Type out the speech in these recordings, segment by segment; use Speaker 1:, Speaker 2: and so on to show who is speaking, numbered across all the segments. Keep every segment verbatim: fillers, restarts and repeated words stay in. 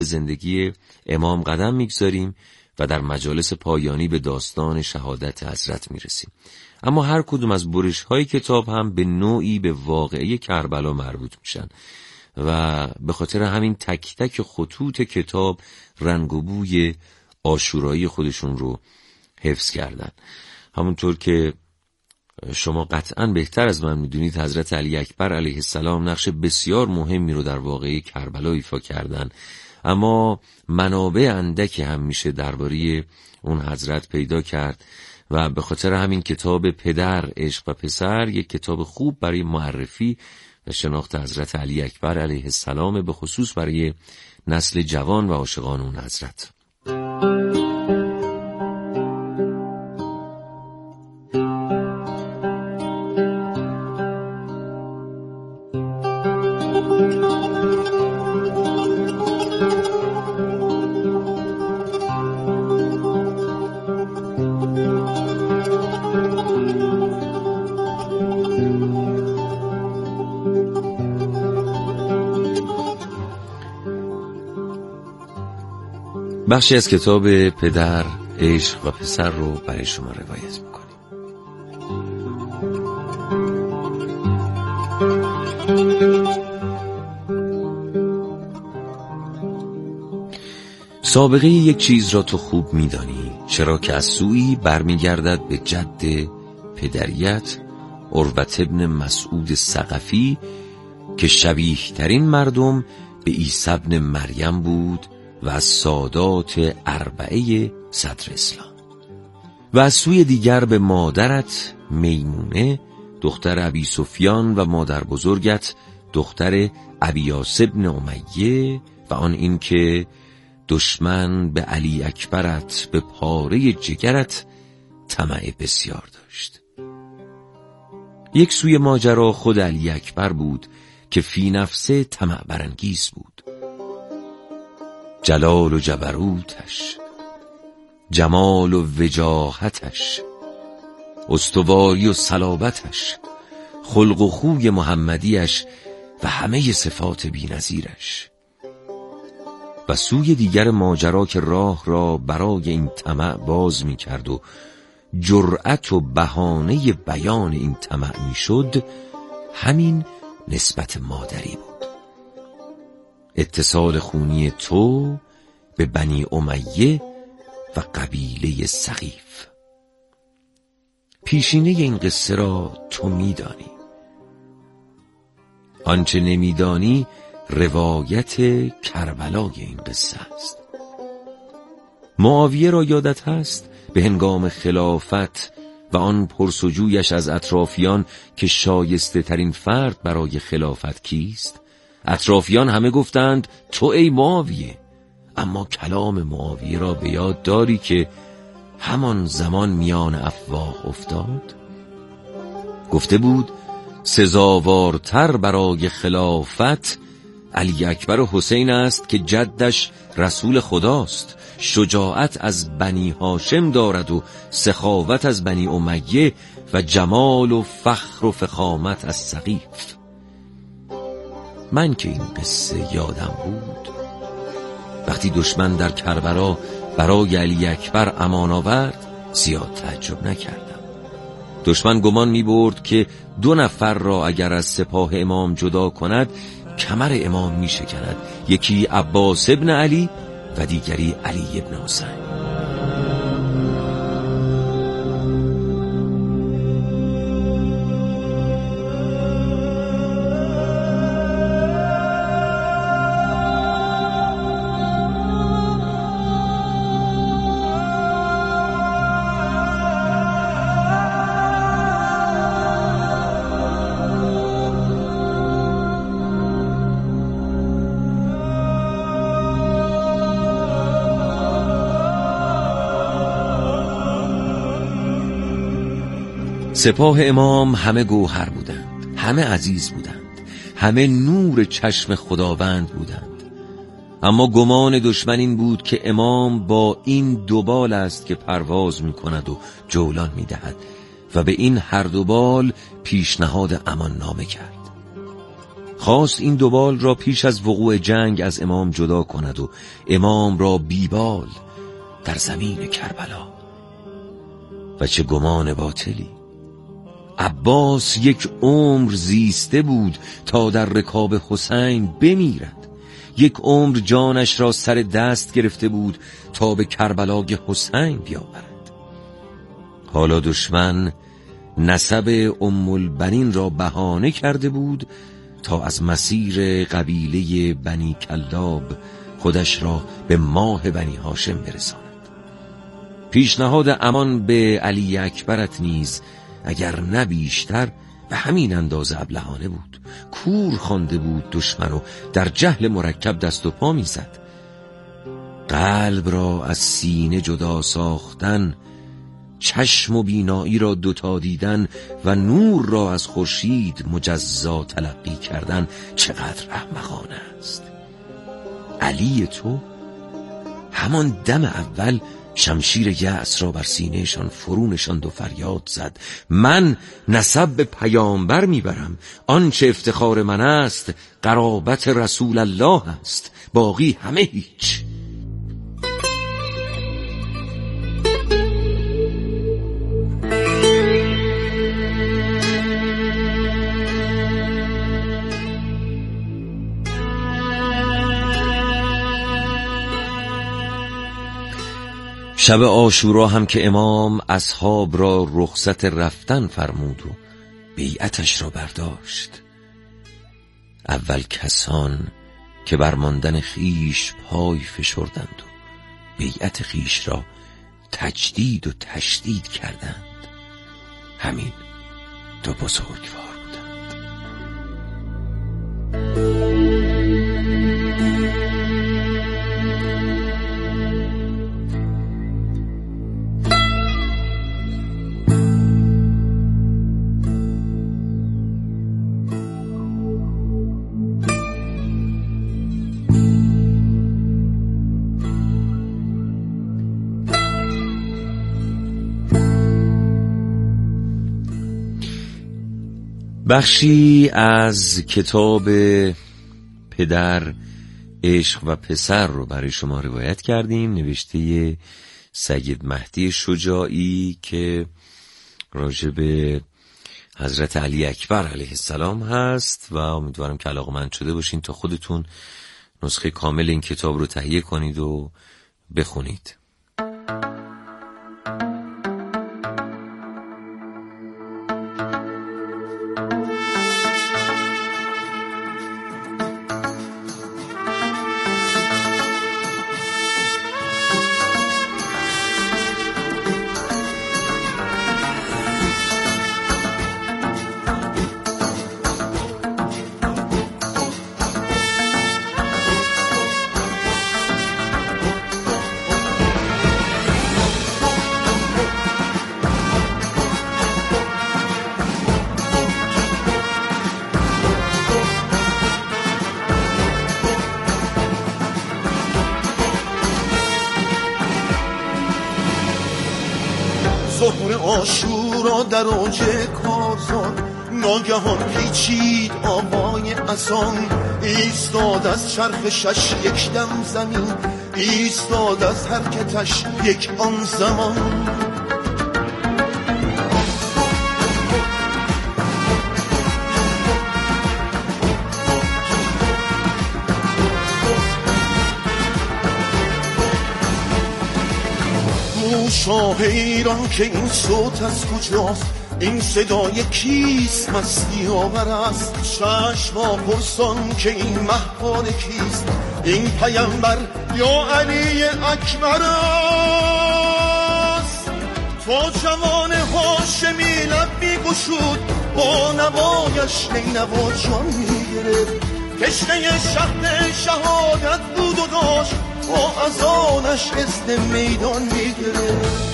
Speaker 1: زندگی امام قدم میگذاریم و در مجالس پایانی به داستان شهادت حضرت میرسیم. اما هر کدوم از برش‌های کتاب هم به نوعی به واقعه کربلا مربوط میشن و به خاطر همین تک تک خطوط کتاب رنگ و بوی عاشورایی خودشون رو حفظ کردن. همونطور که شما قطعاً بهتر از من میدونید حضرت علی اکبر علیه السلام نقش بسیار مهمی رو در واقعه کربلا ایفا کردن، اما منابع اندکی هم میشه درباره اون حضرت پیدا کرد و به خاطر همین کتاب پدر، عشق و پسر یک کتاب خوب برای معرفی و شناخت حضرت علی اکبر علیه السلام، به خصوص برای نسل جوان و عاشقان اون حضرت. بخشی از کتاب پدر، عشق و پسر رو برای شما روایت میکنیم. سابقه یک چیز را تو خوب میدانی، چرا که از سویی برمیگردد به جد پدریت عروة ابن مسعود ثقفی که شبیه ترین مردم به عیسی ابن مریم بود و از سادات اربعه صدر اسلام، و از سوی دیگر به مادرت میمونه دختر ابی سفیان و مادر بزرگت دختر ابیاس ابن امیه و آن این که دشمن به علی اکبرت به پاره جگرت طمع بسیار داشت. یک سوی ماجرا خود علی اکبر بود که فی نفسه طمع برانگیز بود. جلال و جبروتش، جمال و وجاهتش، استواری و صلابتش، خلق و خوی محمدیش و همه صفات بی‌نظیرش. و سوی دیگر ماجرا که راه را برای این طمع باز می کرد و جرأت و بهانه بیان این طمع می شد، همین نسبت مادری بود. اتصال خونی تو به بنی امیه و قبیله ثقیف. پیشینه این قصه را تو میدانی، آنچه نمیدانی روایت کربلای این قصه است. معاویه را یادت هست به هنگام خلافت و آن پرسجویش از اطرافیان که شایسته ترین فرد برای خلافت کیست؟ اطرافیان همه گفتند تو ای معاویه، اما کلام معاویه را به یاد داری که همان زمان میان افواه افتاد؟ گفته بود سزاوارتر برای خلافت علی اکبر و حسین است که جدش رسول خداست، شجاعت از بنی هاشم دارد و سخاوت از بنی امیه و جمال و فخر و فخامت از ثقیف. من که این قصه یادم بود، وقتی دشمن در کربلا برای علی اکبر امان آورد زیاد تعجب نکردم. دشمن گمان می برد که دو نفر را اگر از سپاه امام جدا کند کمر امام می شکند، یکی عباس ابن علی و دیگری علی ابن حسین. سپاه امام همه گوهر بودند، همه عزیز بودند، همه نور چشم خداوند بودند. اما گمان دشمن این بود که امام با این دو بال است که پرواز می کند و جولان می دهد و به این هر دو بال پیشنهاد امان نامه کرد. خواست این دوبال را پیش از وقوع جنگ از امام جدا کند و امام را بیبال در زمین کربلا. و چه گمان باطلی! عباس یک عمر زیسته بود تا در رکاب حسین بمیرد، یک عمر جانش را سر دست گرفته بود تا به کربلای حسین بیاورد. حالا دشمن نسب ام البنین را بهانه کرده بود تا از مسیر قبیله بنی کلاب خودش را به ماه بنی هاشم برساند. پیشنهاد امان به علی اکبرت نیز اگر نه بیشتر به همین اندازه ابلهانه بود. کور خوانده بود دشمن و در جهل مرکب دست و پا میزد. قلب را از سینه جدا ساختن، چشم و بینایی را دوتا دیدن و نور را از خورشید مجزا تلقی کردن چقدر احمقانه است. علی تو همان دم اول شمشیر یأس را بر سینهشان فرو نشاند و فریاد زد: من نسب به پیامبر میبرم، آنچه افتخار من است قرابت رسول الله است، باقی همه هیچ. شب عاشورا هم که امام اصحاب را رخصت رفتن فرمود و بیعتش را برداشت، اول کسان که بر ماندن خیش پای فشردند و بیعت خیش را تجدید و تشدید کردند، همین دو بزرگوار بودند. بخشی از کتاب پدر، عشق و پسر رو برای شما روایت کردیم، نوشته سید مهدی شجاعی که راجع به حضرت علی اکبر علیه السلام هست و امیدوارم که علاقه‌مند شده باشین تا خودتون نسخه کامل این کتاب رو تهیه کنید و بخونید.
Speaker 2: ظهر عاشورا در اوج کارزار، ناگهان پیچید آوای اذان. ایستاد از چرخشش یک دم زمین، ایستاد از حرکتش یک آن زمان. شاه ایران که این صوت از کجاست، این صدای کیست، مستی آور است. چشما پرسان که این مهپاد کیست، این پیامبر یا علی اکبر است. تا جوان هاشمی لب میگشود، با نوایش نینوا جان میگرفت. تشنه شهد شهادت بود و داشت، با اذانش اسم میدان میگرفت.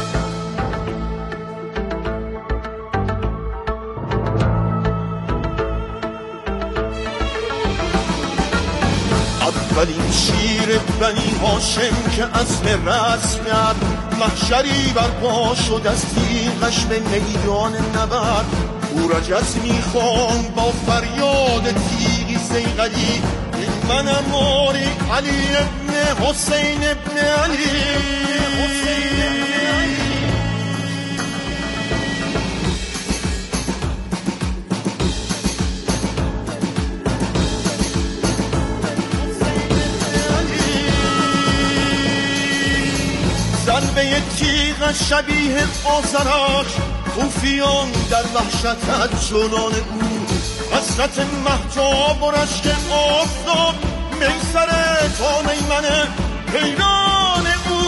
Speaker 2: اولین شیر بنی هاشم که عزم رسم کرد، محشری برپا شد از تیغش به میدان نبرد. او رجز میخواند با فریاد تیغی زیغلی منم موری علی ابن حسین ابن علی حسین ابن علی ضربه تیغ شبیه آزرک خوفیان در وحشت از جنان او حسرت مهتاب و رشک آفتاب میسر تا میمن حیران او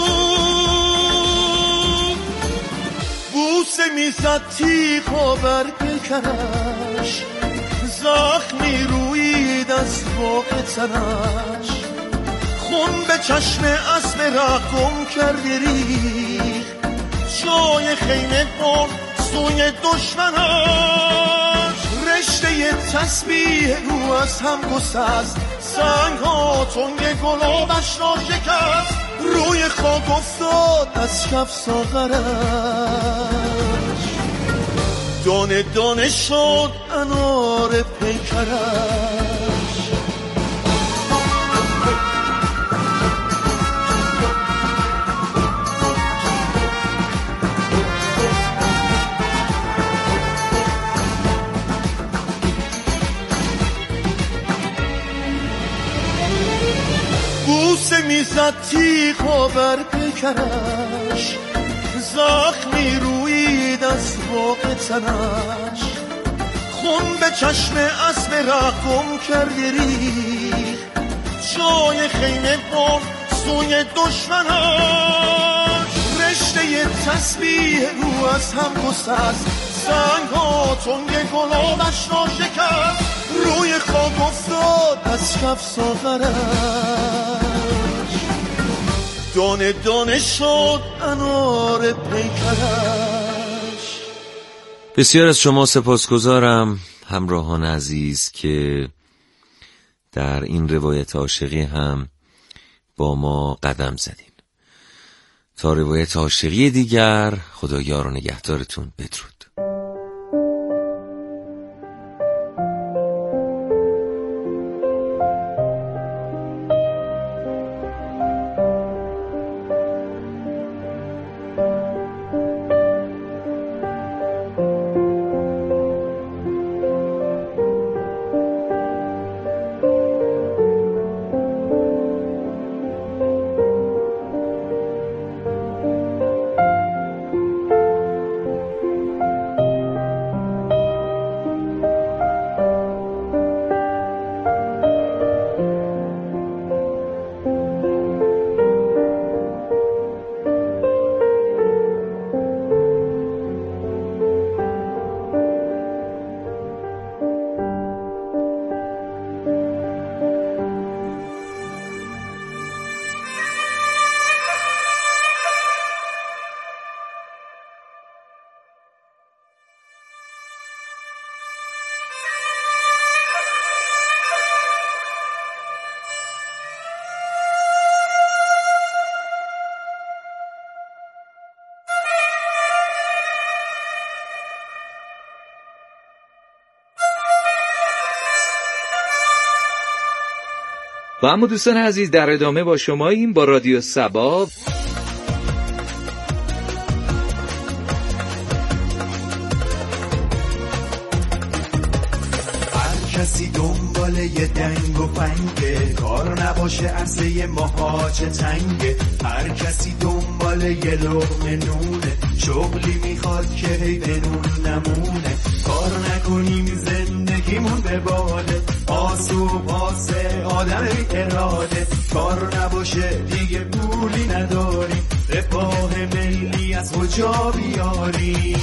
Speaker 2: بوسه میزد تیغا بر پیکرش زخمی روید از واقع تنش خون به چشم اسب رقم کرده ریخ جای خیمه کن سوی دشمنش رشته تسبیح رو از هم گسست سنگ ها تنگ گلابش را شکست روی خاک افتاد از کف ساغرش دانه دانه شد انار پیکرش بوسه میزد تیغا بر پیکرش زخمی روید از واقع تنش خون به چشم اسب رقم کرده ریخ جای خیمه کن سوی دشمنش رشته تسبیح رو از هم گسست سنگ ها تنگ گلابش را شکست روی خاک افتاد از کف ساغرش دانه دانه شد انار پیکرش.
Speaker 1: بسیار از شما سپاسگزارم همراهان عزیز که در این روایت عاشقی هم با ما قدم زدین. تا روایت عاشقی دیگر خدا یار و نگهدارتون. بدرود.
Speaker 3: و اما دوستان عزیز در ادامه با شماییم با رادیو صبا.
Speaker 4: هر کسی دنبال یه دنگ و فنگه کار نباشه عرصه ماها چه تنگه هر کسی دنبال یه لقمه نونه شغلی میخواد که هی بنون نمونه کار نکنیم زندگیمون به باده آسو پاسه آدم بی اراده کار نباشه دیگه پولی نداریم رفاه ملی از کجا بیاریم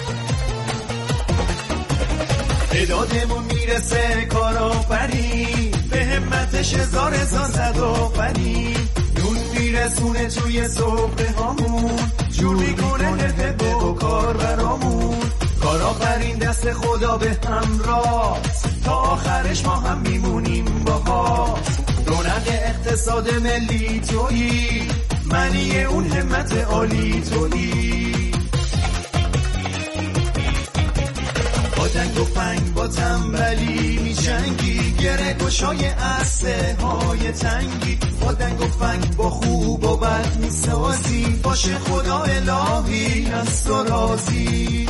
Speaker 4: تعدادمون میرسه کارآفرین به همتش هزار هزار صدآفرین نون میرسونه توی سفره هامون جور میکنه حرفه و کار برامون کارآفرین دست خدا به همراه تا آخرش ما هم میمونیم باها رونق اقتصاد ملی تویی منی اون همت عالی تویی با دنگ و فنگ با تنبلی جنگی، گره گشای عرصه های تنگی، با دنگ و فنگ با خوب و بد میسازی، باشه خدا الهی از تو راضی.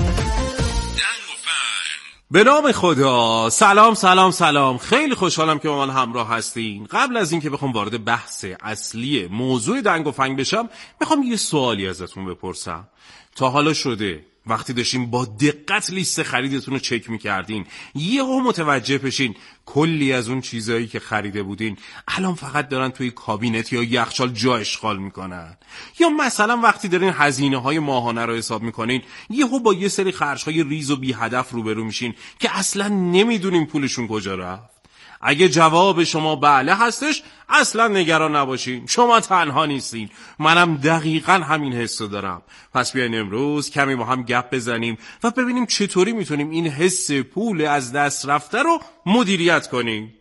Speaker 5: به نام خدا. سلام سلام سلام، خیلی خوشحالم که با من همراه هستین. قبل از این که بخوام وارد بحث اصلی موضوع دنگ و فنگ بشم، میخوام یه سوالی ازتون بپرسم. تا حالا شده وقتی داشتین با دقت لیست خریدتون رو چک میکردین یهو متوجه بشین کلی از اون چیزایی که خریده بودین الان فقط دارن توی کابینت یا یخچال جا اشغال میکنن؟ یا مثلا وقتی دارین هزینه های ماهانه رو حساب میکنین یهو با یه سری خرج های ریز و بی هدف روبرو میشین که اصلا نمیدونین پولشون کجا رفت؟ اگه جواب شما بله هستش، اصلا نگران نباشین، شما تنها نیستین، منم دقیقاً همین حسو دارم. پس بیاین امروز کمی با هم گپ بزنیم و ببینیم چطوری میتونیم این حس پول از دست رفته رو مدیریت کنیم.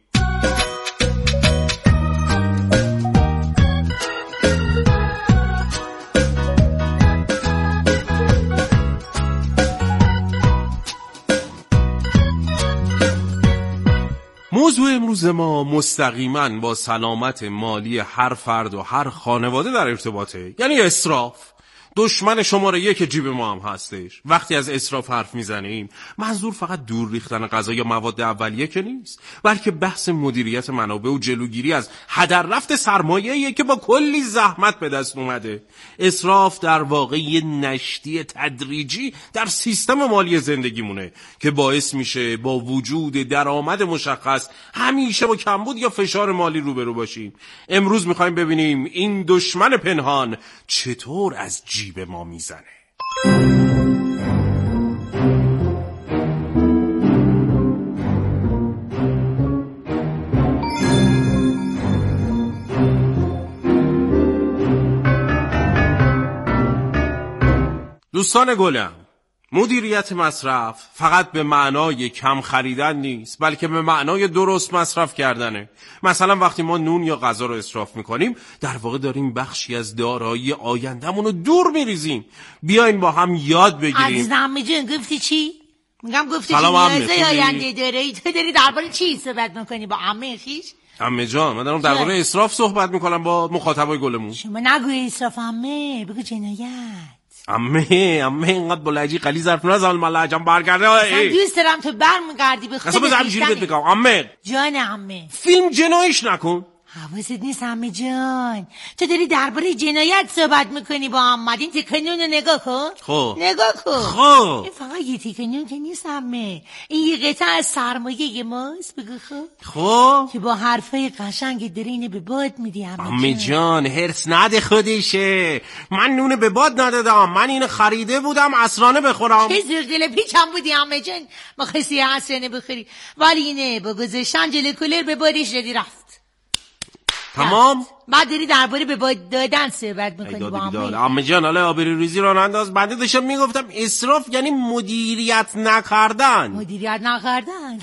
Speaker 5: موضوع امروز ما مستقیما با سلامت مالی هر فرد و هر خانواده در ارتباطه، یعنی اسراف. دشمن شماره یک جیب ما هم هستش. وقتی از اسراف حرف میزنیم منظور فقط دور ریختن غذا یا مواد اولیه که نیست، بلکه بحث مدیریت منابع و جلوگیری از هدر رفت سرمایه‌ایه که با کلی زحمت به دست اومده. اسراف در واقع یه نشتی تدریجی در سیستم مالی زندگیمونه که باعث میشه با وجود درآمد مشخص همیشه با کمبود یا فشار مالی روبرو باشیم. امروز میخوایم ببینیم این دشمن پنهان چطور از جیب ما میزنه. دوستان گلم، مدیریت مصرف فقط به معنای کم خریدن نیست، بلکه به معنای درست مصرف کردنه. مثلا وقتی ما نون یا غذا رو اسراف میکنیم در واقع داریم بخشی از دارایی آینده‌مون رو دور میریزیم. بیاین با هم یاد بگیریم.
Speaker 6: عزیزم عمه جان گفتی چی؟ میگم گفتی چی؟
Speaker 5: نیازه
Speaker 6: آینده داری؟ تو داری درباره چی صحبت میکنی با عمه خیش؟
Speaker 5: عمه جان من دارم درباره اسراف صحبت میکنم با مخاطبای گلمون.
Speaker 6: شما نگوی اسراف عمه، بگو جنایت.
Speaker 5: عمه عمه اینقدر بلجی قلی ظرف نزن من لهجم برگرده.
Speaker 6: من دوست دارم تو برمیگردی به خودت.
Speaker 5: قسم همینجوری بهت بگم عمه.
Speaker 6: جان عمه
Speaker 5: فیلم جنایش نکن.
Speaker 6: حواست نیست عمه جان، تو داری درباره جنایت صحبت میکنی با عمه. این تکنون رو نگاه کن.
Speaker 5: خب
Speaker 6: نگاه کن.
Speaker 5: خب
Speaker 6: این فقط یه تکنون که نیست عمه، این یه قطعه از سرمایه ماست. بگو خب
Speaker 5: خب
Speaker 6: که با حرفای قشنگ داری اینو به باد میدی عمه جان.
Speaker 5: عمه جان هرس نده خودشه، من نون به باد ندادم، من اینو خریده بودم عصرانه بخورم.
Speaker 6: چه زرگل پیچم بودی عمه جان، ما خستی عصرانه بخوری، ولی اینه با گذاشتن جلوی کولر به بادش دادی رفت.
Speaker 5: تمام.
Speaker 6: بعد داری درباره به باد دادن صحبت میکنی با عمه.
Speaker 5: عمه جان حالا آبروریزی رو ننداز. بعد داشتم میگفتم اسراف یعنی مدیریت نکردن.
Speaker 6: مدیریت نکردن؟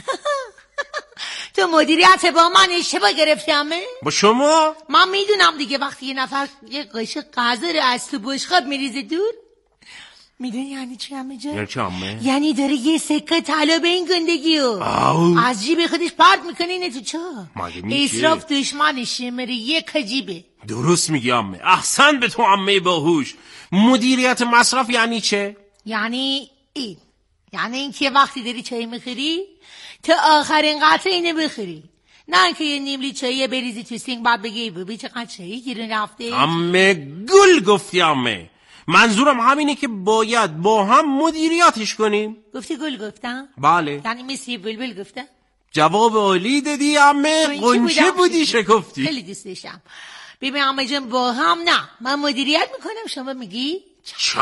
Speaker 6: تو مدیریت با من اشتباه گرفتی عمه؟
Speaker 5: با شما؟
Speaker 6: من میدونم دیگه وقتی یه نفر یه قاشق غذا رو از تو بشقاب میریزه دور، میدونی یعنی چی عمه جان؟
Speaker 5: یعنی چی عمه؟
Speaker 6: یعنی داره یه سکه طلا به این گندگی و از جیب خودش پرت میکنه اینه تو چا؟ اسراف دشمن شماره یک جیبه.
Speaker 5: درست میگی عمه، احسن به تو عمه باهوش. مدیریت مصرف یعنی چه؟
Speaker 6: یعنی این یعنی این که وقتی داری چای میخوری تا آخرین قطره اینه بخوری، نه اینکه یه نیملی چایی بریزی تو سینک بعد بگی ببین چقدر چایی گیرون رفته.
Speaker 5: عمه گل گفتی عمه، منظورم همینه که باید با هم مدیریتش کنیم.
Speaker 6: گفتی گل گفتم؟
Speaker 5: بله.
Speaker 6: یعنی مثل بلبل گفتم؟
Speaker 5: جواب عالی دادی عمه، قنچه بودی شکفتی.
Speaker 6: خیلی دوست داشتم. ببین عمه جان با هم نه، من مدیریت میکنم شما میگی
Speaker 5: چشم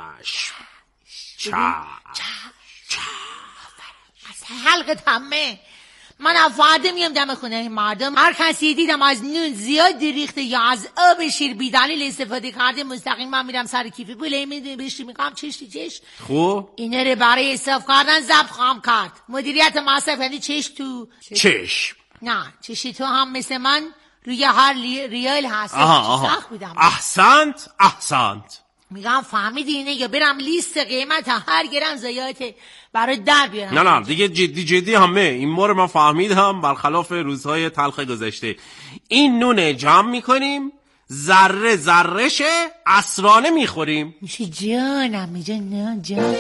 Speaker 5: چشم چشم.
Speaker 6: از حلقت عمه، من افاده میام دم خونه این مردم، هر کسی دیدم از نون زیاد ریخته یا از آب شیر بی دلیل استفاده کرده مستقیم من میرم سر کیف پول میدونی بهش میگم چشتی چش.
Speaker 5: خب
Speaker 6: اینا رو برای اصراف کردن ضبط خواهم کرد. مدیریت مصرف یعنی چش تو
Speaker 5: چشم.
Speaker 6: نه چشی تو هم مثل من روی هر ریال هست.
Speaker 5: آها آها. احسنت احسنت.
Speaker 6: میگم فهمیدی اینه یا برم لیست قیمت هر گرم زیاده برای در بیارم؟
Speaker 5: نه نه دیگه جدی جدی همه این مورد من فهمیدم، برخلاف روزهای تلخ گذشته. این نونه جمع میکنیم، ذره ذرهشه، عصرانه میخوریم.
Speaker 6: میشه جانم میجا نه جان.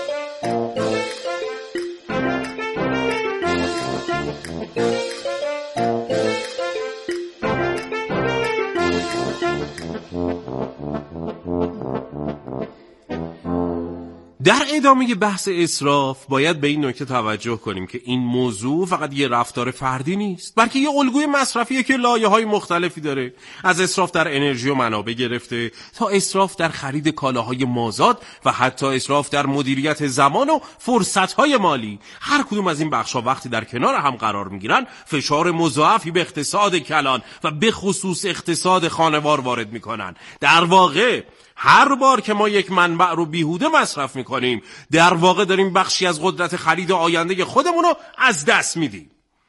Speaker 5: در ادامه بحث اسراف باید به این نکته توجه کنیم که این موضوع فقط یه رفتار فردی نیست، بلکه یه الگوی مصرفیه که لایه‌های مختلفی داره، از اسراف در انرژی و منابع گرفته تا اسراف در خرید کالاهای مازاد و حتی اسراف در مدیریت زمان و فرصت‌های مالی. هر کدوم از این بخش‌ها وقتی در کنار هم قرار می‌گیرن فشار مضاعفی به اقتصاد کلان و به خصوص اقتصاد خانوار وارد می‌کنن. در واقع هر بار که ما یک منبع رو بیهوده مصرف میکنیم در واقع داریم بخشی از قدرت خرید آینده خودمون رو از دست میدیم.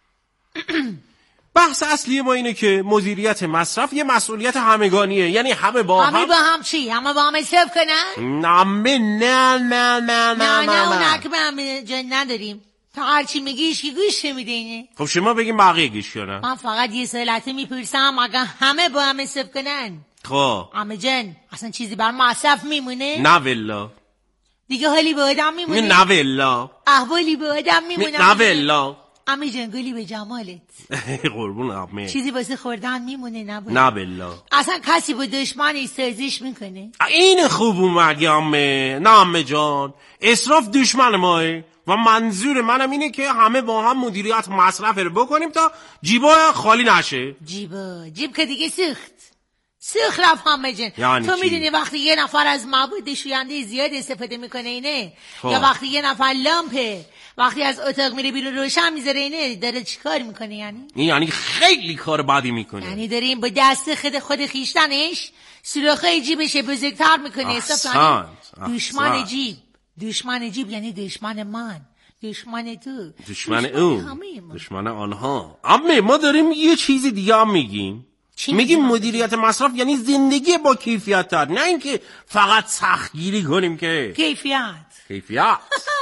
Speaker 5: بحث اصلی ما اینه که مدیریت مصرف یه مسئولیت همگانیه، یعنی همه با هم
Speaker 6: همه با هم چی؟ همه با هم اصراف کنن؟
Speaker 5: نه نه نه نه نه
Speaker 6: نه نه اون که به همه جن نداریم، تا هرچی میگیش که گوش میده اینه.
Speaker 5: خب شما بگیم بقیه گوش کنن.
Speaker 6: من فقط یه سوالتی میپرسم، اگه همه با هم اصراف کنن
Speaker 5: خب
Speaker 6: عمه جن اصلا چیزی بر مصرف میمونه؟
Speaker 5: نه والله.
Speaker 6: دیگه حالی به آدم میمونه؟
Speaker 5: نه والله.
Speaker 6: احوالی به آدم میمونه؟
Speaker 5: نه والله.
Speaker 6: عمه جن گلی به جمالت.
Speaker 5: قربون عمه.
Speaker 6: چیزی واسه خوردن میمونه؟ نه
Speaker 5: نه والله.
Speaker 6: اصلا کسی با دشمنش سرزش میکنه؟
Speaker 5: این خوب اومد عمه. نه عمه جان، اسراف دشمن ماه و منظور منم اینه که همه با هم مدیریت مصرف رو بکنیم تا جیبا خالی نشه.
Speaker 6: جیبا جیب که دیگه سخت سخت رفت همه جن.
Speaker 5: یعنی
Speaker 6: تو
Speaker 5: چی؟
Speaker 6: میدونی وقتی یه نفر از مواد شوینده زیاد استفاده میکنه اینه
Speaker 5: خواه.
Speaker 6: یا وقتی یه نفر لامپه وقتی از اتاق میره بیرون روشن میذاره اینه داره چیکار میکنه؟ یعنی
Speaker 5: این یعنی خیلی کار بدی میکنه.
Speaker 6: یعنی داریم با دست خود خود خیشتنش سوراخای جیبش بزرگتر میکنه.
Speaker 5: احسنت.
Speaker 6: دشمن جیب. دشمن جیب یعنی دشمن من، دشمن تو،
Speaker 5: دشمن اون، دشمن آنها. اما ما داریم یه چیز دیگه هم میگیم، میگیم مدیریت مصرف یعنی زندگی با کیفیت تر، نه اینکه فقط سختگیری کنیم. که
Speaker 6: کیفیت
Speaker 5: کیفیت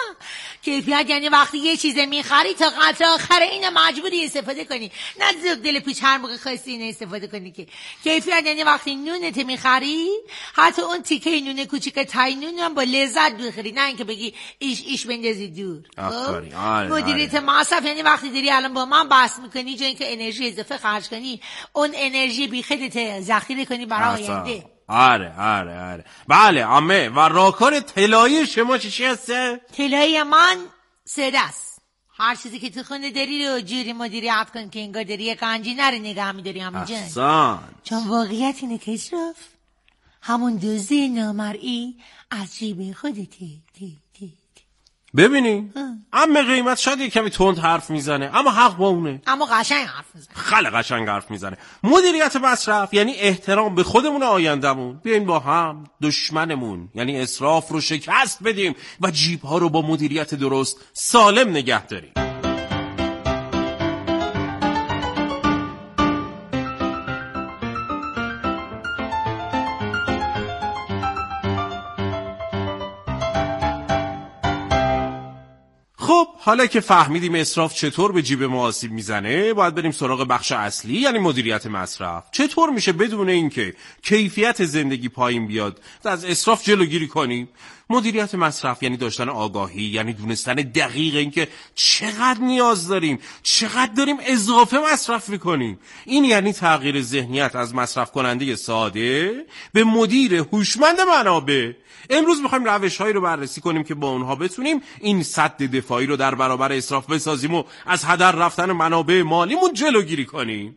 Speaker 6: کیفیت یعنی وقتی یه چیز میخری تا قطع آخر اینه مجبوری استفاده کنی، نه زوگ دل پیچ هر موقع خواستی اینه استفاده کنی. که کیفیت یعنی وقتی نونت میخری حتی اون تیکه نون کوچیک تای نون هم با لذت بخری، نه اینکه بگی ایش ایش بندازی دور.
Speaker 5: آفرین. آره
Speaker 6: مدیریت
Speaker 5: آره.
Speaker 6: مصرف یعنی وقتی داری الان با من بحث میکنی جای اینکه انرژی اضافه خرج کنی اون انرژی بی خودت ذخیره کنی برای آینده.
Speaker 5: آره آره آره بله عمه. و راهکار طلایی شما چی هسته؟
Speaker 6: طلایی من ساده است. هر چیزی که تو خونه داری رو جوری مدیریت کن که انگار داری یک قنجی نره نگه می‌داری همین جن.
Speaker 5: احسان.
Speaker 6: چون واقعیت اینه که اسراف همون دوزی نامرئی از جیب خودتی. تی تی تی.
Speaker 5: ببینی عمه قیمت شاید یه کمی تند حرف میزنه اما حق با اونه،
Speaker 6: اما قشنگ حرف میزنه.
Speaker 5: خیلی قشنگ حرف میزنه. مدیریت مصرف یعنی احترام به خودمون و آیندمون. بیاین با هم دشمنمون یعنی اسراف رو شکست بدیم و جیب‌ها رو با مدیریت درست سالم نگه داریم. خب حالا که فهمیدیم اسراف چطور به جیب ما آسیب میزنه، باید بریم سراغ بخش اصلی یعنی مدیریت مصرف. چطور میشه بدون اینکه کیفیت زندگی پایین بیاد و از اسراف جلوگیری کنیم؟ مدیریت مصرف یعنی داشتن آگاهی، یعنی دونستن دقیق اینکه چقدر نیاز داریم، چقدر داریم اضافه مصرف میکنیم. این یعنی تغییر ذهنیت از مصرف کننده ساده به مدیر هوشمند منابع. امروز میخوایم روش‌هایی رو بررسی کنیم که با اونها بتونیم این سد دفاعی رو در برابر اسراف بسازیم و از هدر رفتن منابع مالیمون جلوگیری کنیم.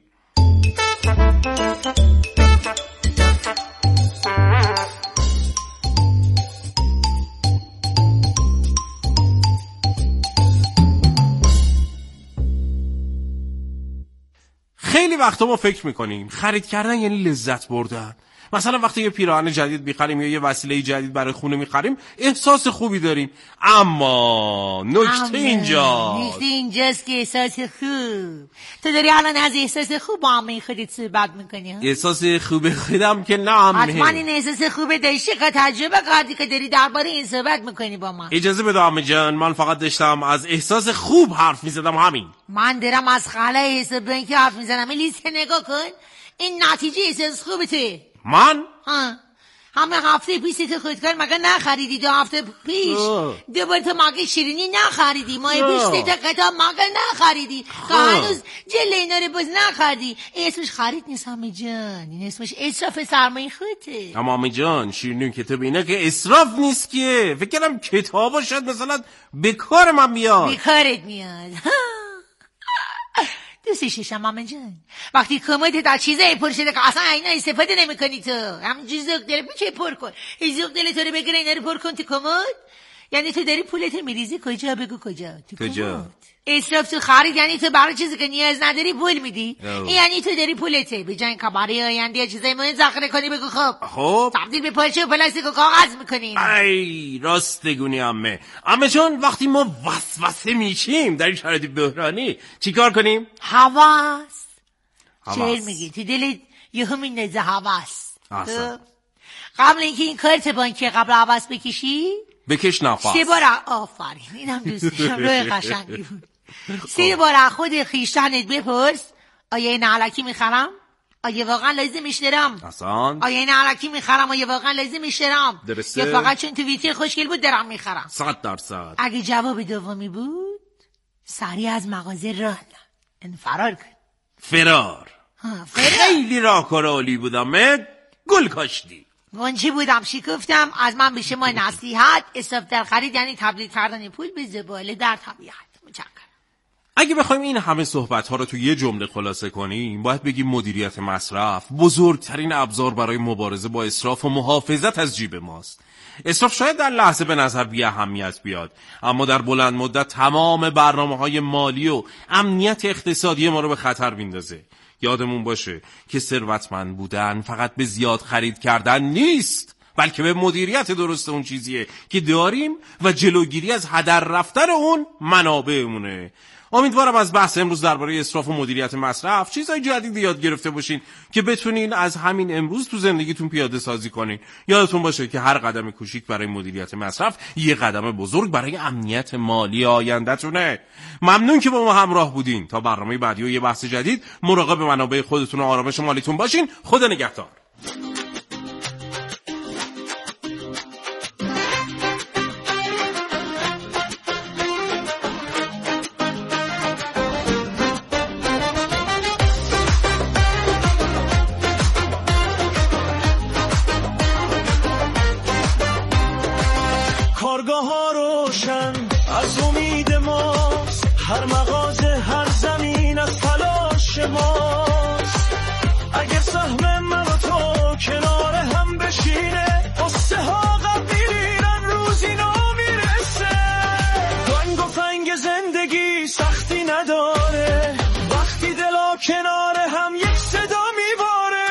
Speaker 5: خیلی وقتا ما فکر میکنیم خرید کردن یعنی لذت بردن، مثلا وقتی یه پیراهن جدید می‌خریم یا یه وسیله جدید برای خونه می‌خریم احساس خوبی داریم. اما نکته اینجا
Speaker 6: نکته اینجاست که احساس خوب. تو داری الان از احساس خوب با عمه خودت صحبت میکنی؟
Speaker 5: احساس خوب خودم که نه عمه.
Speaker 6: حتما این احساس خوب داشتی که تجربه کردی که داری درباره این صحبت میکنی با من.
Speaker 5: اجازه بده عمه جان، من فقط داشتم از احساس خوب حرف میزدم همین.
Speaker 6: من دارم از خلای حساب بانکی حرف میزنم. این لیست نگاه کن، این نتیجه احساس خوبته.
Speaker 5: من؟
Speaker 6: ها همه هفته پیش تو خودکار مگه نخریدی؟ دو هفته پیش دو بار تو مگه شیرینی نخریدی؟ ماه پیش تو کتاب مگه نخریدی؟ که هنوز جل اینا رو باز نخریدی. این اسمش خرید نیست همه جان، این اسمش اسراف سرمایه خودته.
Speaker 5: اما همه جان شیرینی کتاب اینا که اسراف نیست که. فکر کنم کتابا شاید مثلا به کار من میاد.
Speaker 6: به کارت میاد. دوستشم مامان جان، وقتی کمدت در چیزایی پر شده که اصلا اینا استفاده نمی کنی تو، همینجور زوق دل بچه پر کن. ای زوق دل تو رو بگیره اینا رو پر کن تو کمد. یعنی تو داری پولت میریزی کجا؟ بگو کجا؟ تو کجا؟ اسراف تو خرید یعنی تو برای چیزی که نیاز نداری پول میدی. این یعنی تو داری پولته به جای اینکه برای آینده یا چیزای مهم ذخیره کنی. بگو خب
Speaker 5: خب
Speaker 6: تبدیل به پارچه و پلاستیک و کاغذ میکنی.
Speaker 5: ای راستگونی عمه. عمه جان وقتی ما وسوسه میشیم در این شرایط بحرانی چیکار کنیم؟
Speaker 6: هواس.
Speaker 5: هواس
Speaker 6: چه میگی؟ تو دلت یهو میندازه هواس.
Speaker 5: احسن.
Speaker 6: قبل اینکه این کارت بانکی قبل هواس بکشی
Speaker 5: بکش نفس.
Speaker 6: سه بار آفرین، اینم دوست داشتم. روی قشنگی بود. سه بار خود خیشتنت بپرس آیا این علکی میخرم؟ آیا واقعا لازمش دارم؟
Speaker 5: احسن.
Speaker 6: آیا این علکی میخرم؟ آیا واقعا لازمش دارم؟
Speaker 5: درسته.
Speaker 6: یا فقط چون تو ویترین خوشگل بود دارم میخرم؟
Speaker 5: صد درصد.
Speaker 6: اگه جواب دومی بود سریع از مغازه راه نه فرار کن.
Speaker 5: فرار.
Speaker 6: فرار.
Speaker 5: خیلی راهکارآلی بودم. گل کاشتی.
Speaker 6: منچی بودم شکفتم. از من به شما نصیحت، اسراف در خرید یعنی تبدیل کردن پول به زباله در طبیعت. متشکرم.
Speaker 5: اگه بخوایم این همه صحبت ها رو تو یه جمله خلاصه کنیم باید بگیم مدیریت مصرف بزرگترین ابزار برای مبارزه با اسراف و محافظت از جیب ماست. اسراف شاید در لحظه به نظر بی اهمیت بیاد، اما در بلند مدت تمام برنامه‌های مالی و امنیت اقتصادی ما رو به خطر میندازه. یادمون باشه که ثروتمند بودن فقط به زیاد خرید کردن نیست، بلکه به مدیریت درست اون چیزیه که داریم و جلوگیری از هدر رفتن اون منابعمونه. امیدوارم از بحث امروز درباره اسراف و مدیریت مصرف چیزای جدیدی یاد گرفته باشین که بتونین از همین امروز تو زندگیتون پیاده سازی کنین. یادتون باشه که هر قدم کوچیک برای مدیریت مصرف یه قدم بزرگ برای امنیت مالی آینده‌تونه. ممنون که با ما همراه بودین. تا برنامه بعدی و یه بحث جدید مراقب منابع خودتون و آرامش مالیتون باشین. خدا نگهدار.
Speaker 2: کارگاه ها روشن از امید ماست، هر مغازه هر زمین از تلاش ماست. اگر سهم من و تو کنار هم بشینه قصه ها قبل میرن روزی نمیرسه. دنگ و فنگ زندگی سختی نداره وقتی دلا کنار هم یک صدا میباره.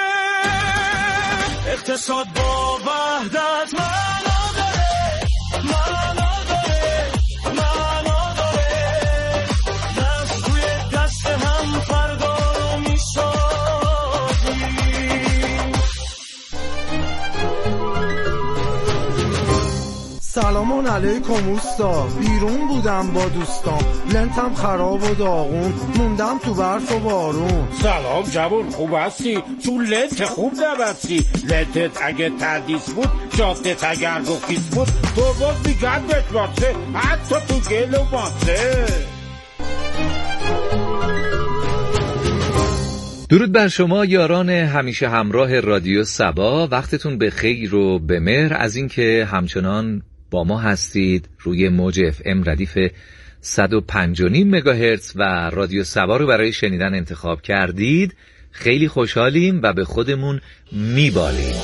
Speaker 2: اقتصاد با وحدت معنا داره، معنا داره، معنا داره. دست توی دست هم فردا رو میسازیم.
Speaker 7: سلام علیکم اوستا، بیرون بودم با دوستان، لنتم خراب و داغون، موندم تو برف و بارون.
Speaker 8: سلام جوان، خوب هستی؟ تو لنت خوب نبستی. لنتت اگه تردیس بود، جادت اگر رخیص بود، تو باز میگردت باته حتی تو گل و باته.
Speaker 3: درود بر شما یاران همیشه همراه رادیو صبا، وقتتون به خیر و به مهر از اینکه همچنان با ما هستید روی موج اف ام ردیف صد و پنج و نیم مگاهرتز و رادیو صبا رو برای شنیدن انتخاب کردید. خیلی خوشحالیم و به خودمون میبالیم.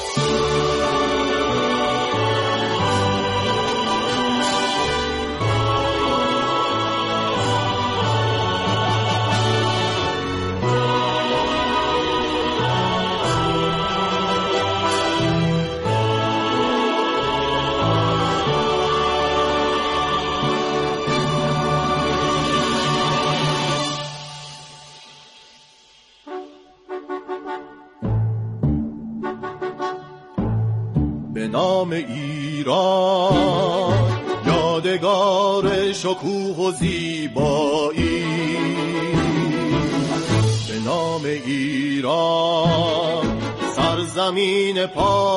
Speaker 2: به نام ایران، یادگار شکوه و زیبایی. به نام ایران، سرزمین پا